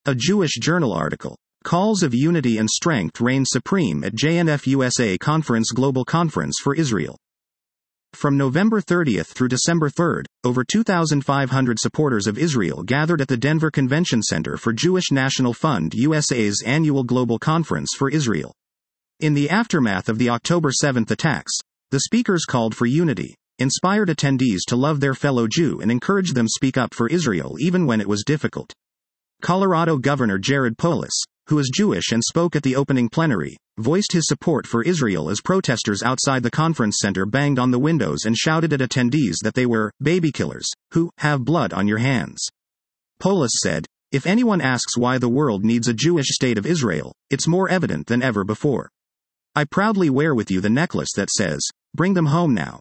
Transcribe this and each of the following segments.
A Jewish Journal article. Calls of unity and strength reign supreme at JNF USA Conference Global Conference for Israel. From November 30 through December 3, over 2,500 supporters of Israel gathered at the Denver Convention Center for Jewish National Fund USA's annual Global Conference for Israel. In the aftermath of the October 7 attacks, the speakers called for unity, inspired attendees to love their fellow Jew and encouraged them to speak up for Israel even when it was difficult. Colorado Governor Jared Polis, who is Jewish and spoke at the opening plenary, voiced his support for Israel as protesters outside the conference center banged on the windows and shouted at attendees that they were baby killers who have blood on your hands. Polis said, "If anyone asks why the world needs a Jewish state of Israel, it's more evident than ever before. I proudly wear with you the necklace that says, 'Bring them home now.'"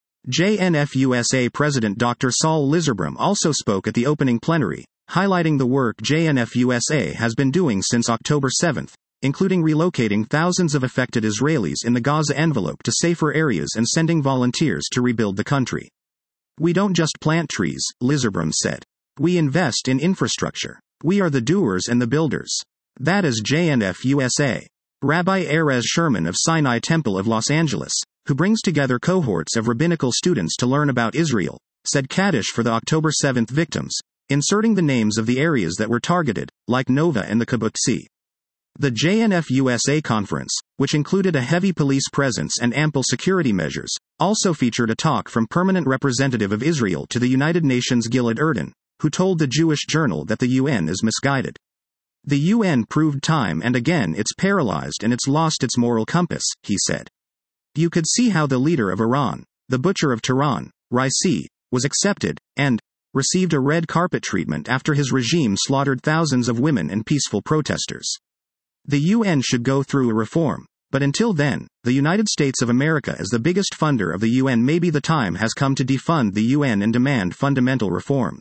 JNF USA President Dr. Saul Lizerbaum also spoke at the opening plenary, highlighting the work JNF USA has been doing since October 7, including relocating thousands of affected Israelis in the Gaza envelope to safer areas and sending volunteers to rebuild the country. "We don't just plant trees," Lizerbaum said. "We invest in infrastructure. We are the doers and the builders. That is JNF USA." Rabbi Erez Sherman of Sinai Temple of Los Angeles, who brings together cohorts of rabbinical students to learn about Israel, said Kaddish for the October 7 victims, inserting the names of the areas that were targeted, like Nova and the Kibbutzi. The JNF USA conference, which included a heavy police presence and ample security measures, also featured a talk from Permanent Representative of Israel to the United Nations Gilad Erdan, who told the Jewish Journal that the UN is misguided. "The UN proved time and again it's paralyzed and it's lost its moral compass," he said. "You could see how the leader of Iran, the butcher of Tehran, Raisi, was accepted, and received a red carpet treatment after his regime slaughtered thousands of women and peaceful protesters. The UN should go through a reform, but until then, the United States of America as the biggest funder of the UN, maybe the time has come to defund the UN and demand fundamental reforms."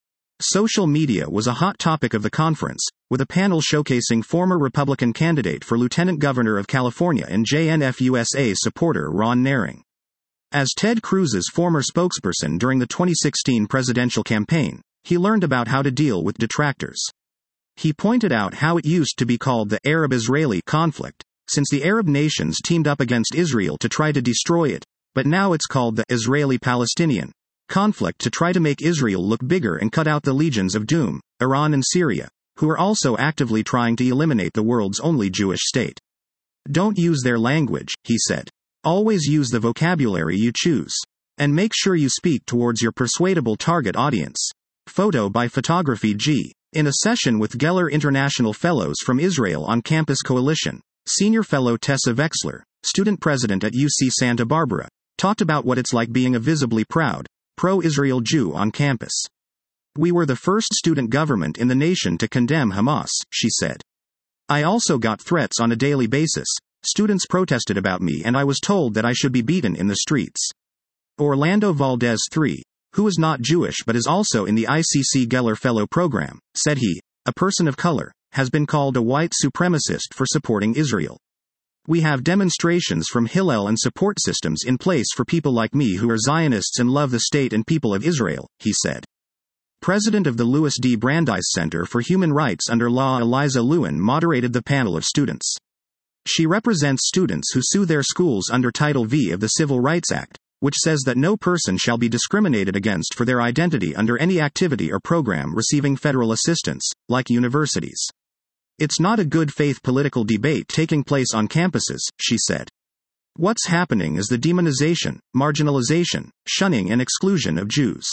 Social media was a hot topic of the conference, with a panel showcasing former Republican candidate for Lieutenant Governor of California and JNF USA supporter Ron Naring. As Ted Cruz's former spokesperson during the 2016 presidential campaign, he learned about how to deal with detractors. He pointed out how it used to be called the Arab-Israeli conflict, since the Arab nations teamed up against Israel to try to destroy it, but now it's called the Israeli-Palestinian conflict to try to make Israel look bigger and cut out the legions of doom, Iran and Syria, who are also actively trying to eliminate the world's only Jewish state. "Don't use their language," he said. "Always use the vocabulary you choose. And make sure you speak towards your persuadable target audience." Photo by Photography G. In a session with Geller International Fellows from Israel on Campus Coalition, Senior Fellow Tessa Wexler, student president at UC Santa Barbara, talked about what it's like being a visibly proud, pro-Israel Jew on campus. "We were the first student government in the nation to condemn Hamas," she said. "I also got threats on a daily basis. Students protested about me and I was told that I should be beaten in the streets." Orlando Valdez III, who is not Jewish but is also in the ICC Geller Fellow program, said he, a person of color, has been called a white supremacist for supporting Israel. "We have demonstrations from Hillel and support systems in place for people like me who are Zionists and love the state and people of Israel," he said. President of the Louis D. Brandeis Center for Human Rights under Law Eliza Lewin moderated the panel of students. She represents students who sue their schools under Title V of the Civil Rights Act, which says that no person shall be discriminated against for their identity under any activity or program receiving federal assistance, like universities. "It's not a good faith political debate taking place on campuses," she said. "What's happening is the demonization, marginalization, shunning and exclusion of Jews."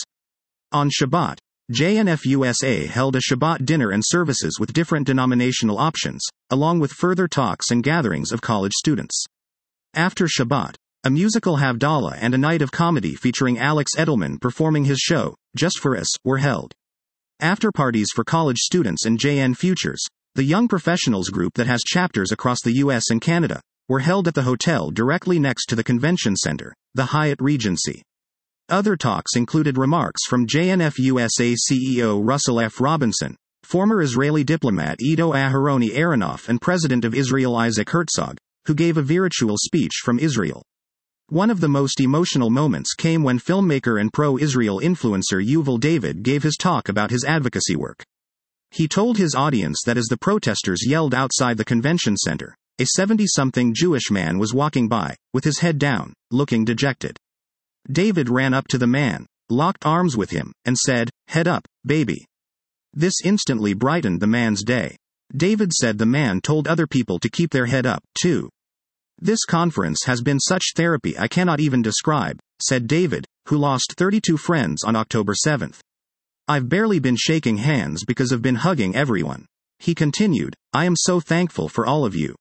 On Shabbat, JNF USA held a Shabbat dinner and services with different denominational options, along with further talks and gatherings of college students. After Shabbat, a musical Havdalah and a night of comedy featuring Alex Edelman performing his show, Just for Us, were held. After parties for college students and JN Futures, the young professionals group that has chapters across the US and Canada, were held at the hotel directly next to the convention center, the Hyatt Regency. Other talks included remarks from JNF USA CEO Russell F. Robinson, former Israeli diplomat Ido Aharoni Aronoff and President of Israel Isaac Herzog, who gave a virtual speech from Israel. One of the most emotional moments came when filmmaker and pro-Israel influencer Yuval David gave his talk about his advocacy work. He told his audience that as the protesters yelled outside the convention center, a 70-something Jewish man was walking by, with his head down, looking dejected. David ran up to the man, locked arms with him, and said, "Head up, baby." This instantly brightened the man's day. David said the man told other people to keep their head up, too. "This conference has been such therapy I cannot even describe," said David, who lost 32 friends on October 7th. "I've barely been shaking hands because I've been hugging everyone." He continued, "I am so thankful for all of you.